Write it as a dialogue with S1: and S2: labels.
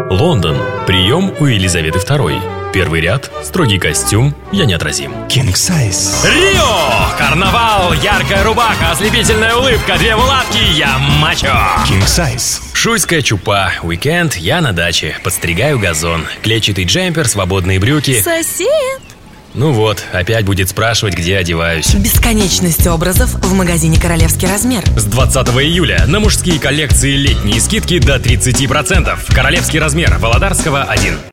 S1: Лондон. Прием у Елизаветы II. Первый ряд, строгий костюм, я неотразим.
S2: King size.
S1: Рио! Карнавал, яркая рубаха, ослепительная улыбка, две мулатки, я мачо.
S2: King size.
S1: Шуйская чупа, уикенд, я на даче, подстригаю газон. Клетчатый джемпер, свободные брюки.
S3: Сосед!
S1: Ну вот, опять будет спрашивать, где одеваюсь.
S3: Бесконечность образов в магазине «Королевский размер».
S1: С 20 июля на мужские коллекции летние скидки до 30%. Королевский размер, Володарского 1.